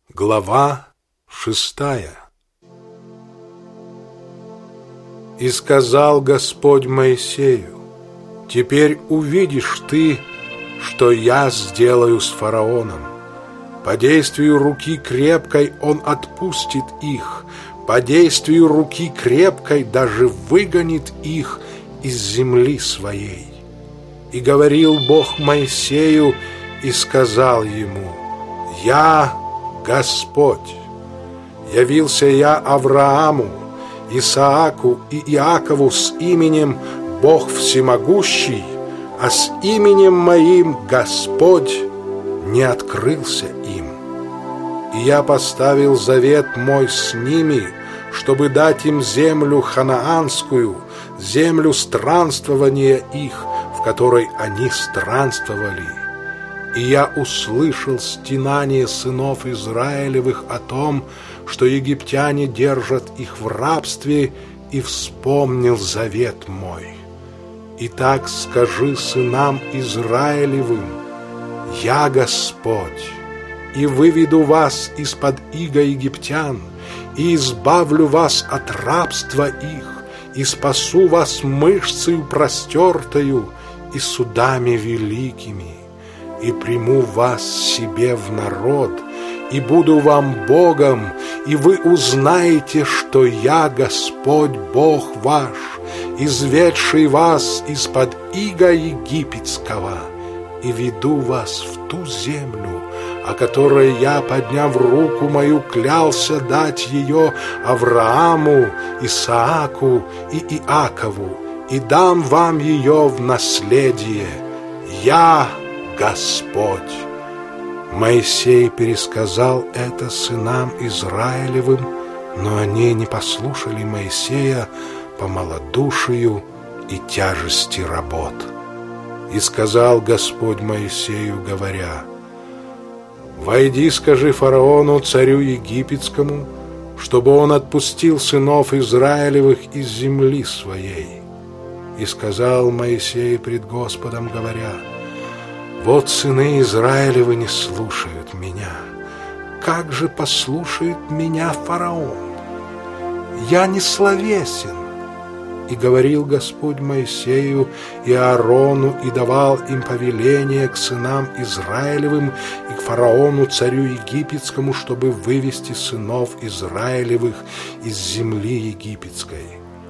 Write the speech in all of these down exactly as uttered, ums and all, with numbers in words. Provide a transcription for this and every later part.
Глава шестая. И сказал Господь Моисею: теперь увидишь ты, что я сделаю с фараоном. По действию руки крепкой он отпустит их, по действию руки крепкой даже выгонит их из земли своей. И говорил Бог Моисею и сказал ему: я Господь. Явился я Аврааму, Исааку и Иакову с именем Бог Всемогущий, а с именем моим Господь не открылся им. И я поставил завет мой с ними, чтобы дать им землю ханаанскую, землю странствования их, в которой они странствовали. И я услышал стенание сынов Израилевых о том, что египтяне держат их в рабстве, и вспомнил завет мой. Итак, скажи сынам Израилевым: я Господь, и выведу вас из-под ига египтян, и избавлю вас от рабства их, и спасу вас мышцею простертою и судами великими, и приму вас себе в народ, и буду вам Богом, и вы узнаете, что я Господь Бог ваш, изведший вас из-под ига египетского, и веду вас в ту землю, о которой я, подняв руку мою, клялся дать ее Аврааму, Исааку и Иакову, и дам вам ее в наследие. Я Господь. Моисей пересказал это сынам Израилевым, но они не послушали Моисея по малодушию и тяжести работ. И сказал Господь Моисею, говоря: «Войди, скажи фараону, царю египетскому, чтобы он отпустил сынов Израилевых из земли своей». И сказал Моисей пред Господом, говоря: «Вот сыны Израилевы не слушают меня. Как же послушает меня фараон? Я не словесен». И говорил Господь Моисею и Аарону, и давал им повеление к сынам Израилевым и к фараону, царю египетскому, чтобы вывести сынов Израилевых из земли египетской.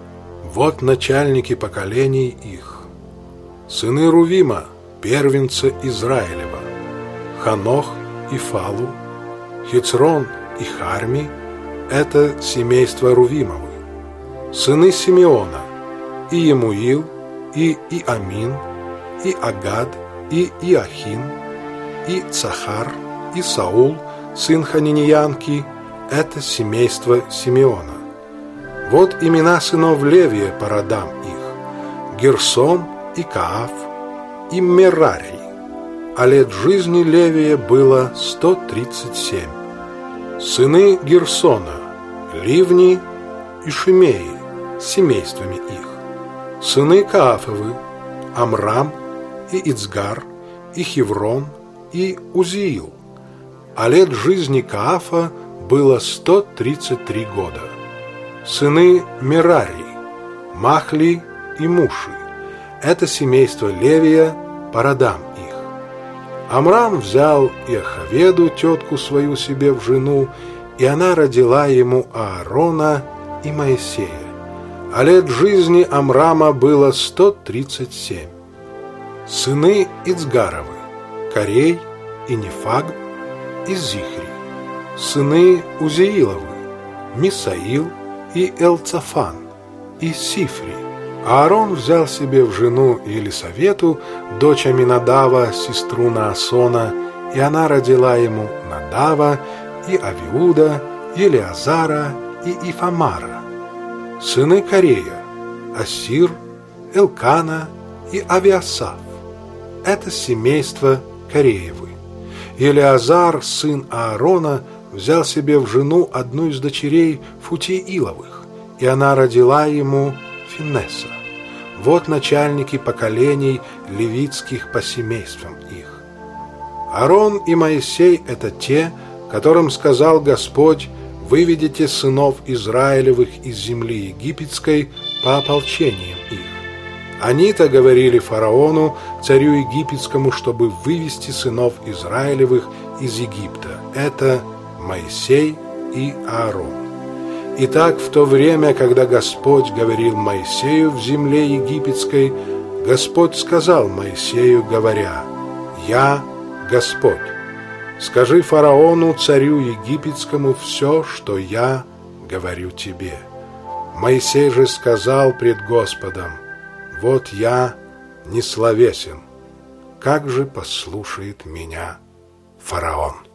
Вот начальники поколений их: сыны Рувима, первенца Израилева, Ханох и Фалу, Хицрон и Харми – это семейство Рувимовы, сыны Симеона, и Емуил, и Иамин, и Агад, и Иохин, и Цахар, и Саул, сын Ханиньянки – это семейство Симеона. Вот имена сынов Левия по родам их: Герсон и Кааф, и Мерари, а лет жизни Левия было сто тридцать семь. Сыны Герсона – Ливни и Шимеи с семействами их. Сыны Каафовы – Амрам и Ицгар, и Хеврон, и Узиил, а лет жизни Каафа было сто тридцать три года. Сыны Мерари – Махли и Муши. Это семейство Левия по родам их. Амрам взял Иохаведу, тетку свою, себе в жену, и она родила ему Аарона и Моисея. А лет жизни Амрама было сто тридцать семь. Сыны Ицгаровы – Корей и Нефаг и Зихри. Сыны Узииловы – Мисаил и Элцафан и Сифри. Аарон взял себе в жену Елисавету, дочь Аминадава, сестру Наасона, и она родила ему Надава и Авиуда, Елиазара и Ифамара. Сыны Корея – Асир, Элкана и Авиасав. Это семейство Кореевы. Елиазар, сын Аарона, взял себе в жену одну из дочерей Футииловых, и она родила ему Финеса. Вот начальники поколений левитских по семействам их. Аарон и Моисей – это те, которым сказал Господь: «Выведите сынов Израилевых из земли египетской по ополчениям их». Они-то говорили фараону, царю египетскому, чтобы вывести сынов Израилевых из Египта. Это Моисей и Аарон. Итак, в то время, когда Господь говорил Моисею в земле египетской, Господь сказал Моисею, говоря: «Я Господь. Скажи фараону, царю египетскому, все, что я говорю тебе». Моисей же сказал пред Господом: «Вот я несловесен, как же послушает меня фараон?»